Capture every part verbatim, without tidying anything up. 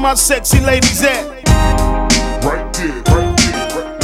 my sexy ladies at? Right there, right there, right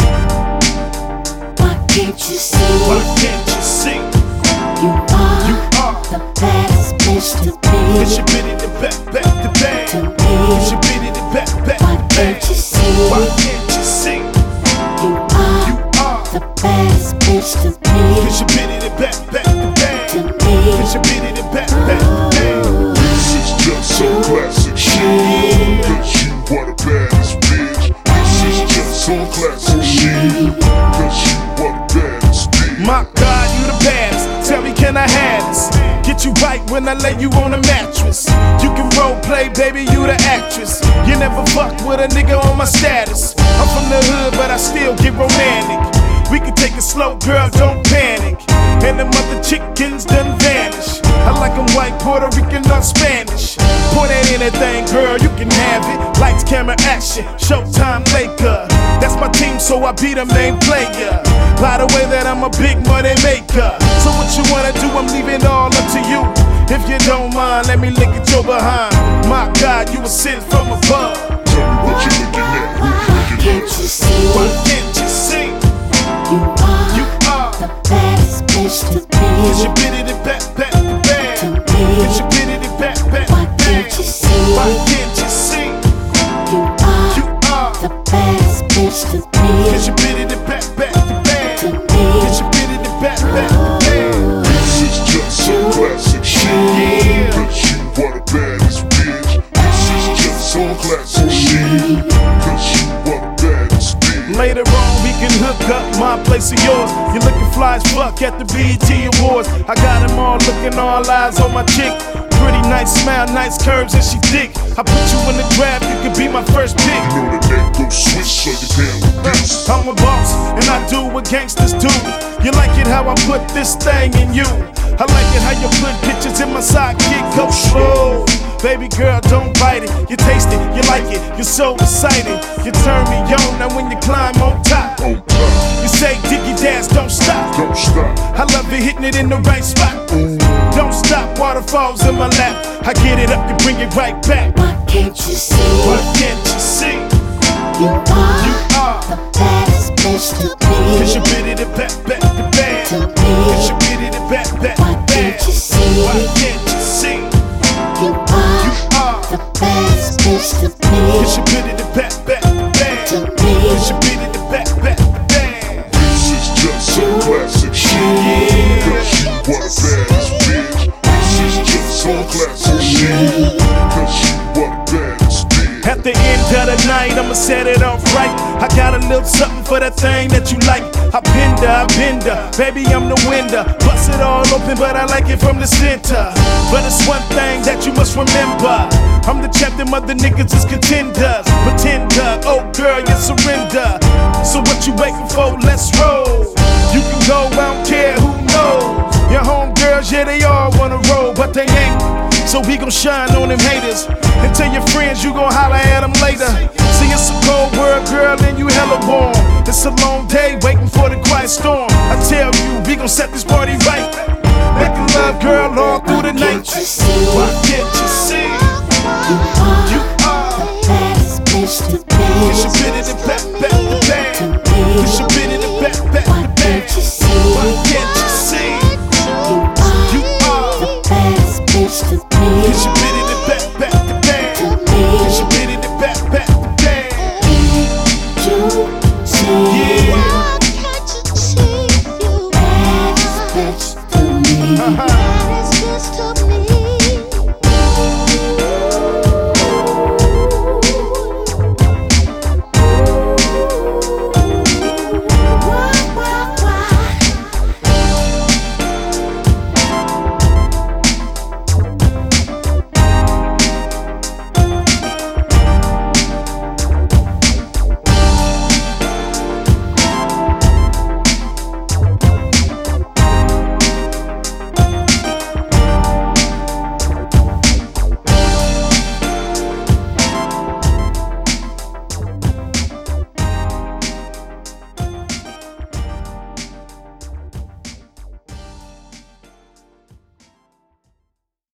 there. Why can't you see? Why can't you see? You are, You are the baddest bitch to Cause you be. been in the back, back to back. To Cause you me. been in the back, back Why to back. can't you see? Why can't you see? You are, You are the baddest bitch to be. Cause you been in the back, back to back. To me. Cause you been in the back, back to back. This is just some classic shit. Cause you are the baddest bitch. This is just some classic shit. Cause you are the baddest bitch. My God, you the baddest. Tell me, can I have this? Get you right when I lay you on a mattress. You can role play, baby, you the actress. You never fuck with a nigga on my status. I'm from the hood, but I still get romantic. We can take it slow, girl, don't panic. And the mother chickens done vanish. I like 'em white, Puerto Rican, or Spanish. Pour that anything, girl, you can have it. Lights, camera, action, Showtime, Laker. That's my team, so I be the main player. By the way that I'm a big money maker. So what you wanna do, I'm leaving all up to you. If you don't mind, let me lick at your behind. My God, you were sent from above. Tell me what you looking at. Who you Why looking can't at? you see? Why can't you see? You are, You are the baddest bitch to Cause you be. been in the back, back to back. To Cause you me. been in the back, back Why to can't back. you see? Why can't you see? You are, You are the baddest bitch to Cause you be. been in the back, back to back. To Cause you me. been in the back, back to back. This is just some classic shit. Cause you are the baddest bitch. This is just some classic shit. Cause you are the baddest bitch. Later on, we can hook up my place or yours. You're looking fly as fuck at the B E T Awards. I got them all looking, all eyes on my chick. Pretty nice smile, nice curves, and she thick. I put you in the draft, you could be my first pick. You know the neck go switch, so you down with this. I'm a boss, and I do what gangsters do. You like it how I put this thing in you. I like it how you put pictures in my sidekick. Go slow, baby girl, don't bite it. You taste it, you like it, you're so excited. You turn me on, now when you climb on top. On top, You say diggy dance, don't stop. don't stop. I love it hitting it in the right spot. Don't stop, waterfalls in my lap. I get it up and bring it right back. Why can't you see? Why can't you see? You are, You are the baddest bitch to Cause you be. been in the back, back to back. To Cause you me. been in the back, back Why to back. can't you see? Why can't you see? You You are, are the baddest bitch to Cause you be. been in the back, back to back. To Cause you me. been in the back, back to back. This is just some classic shit. Cause you are the baddest bitch. This is just some classic shit. Cause you are the baddest bitch. At the end of the night, I'ma set it off right. I got a little something for that thing that you like. I bend her, I bend her, baby, I'm the winner. Bust it all open, but I like it from the center. But it's one thing that you must remember. I'm the champion, mother niggas is contenders. Pretender, oh girl, you surrender. So what you waiting for? Let's roll. You can go, I don't care who knows. Your homegirls, yeah, they all wanna roll, but they ain't. So we gon' shine on them haters. And tell your friends you gon' holler at them later. See, it's a cold world, girl, and you hella warm. It's a long day waiting for the quiet storm. I tell you, we gon' set this party right. Making love, girl, all through the night. Can't you see? Why can't you see? You are, You are the baddest bitch to Cause you be. been in the back, back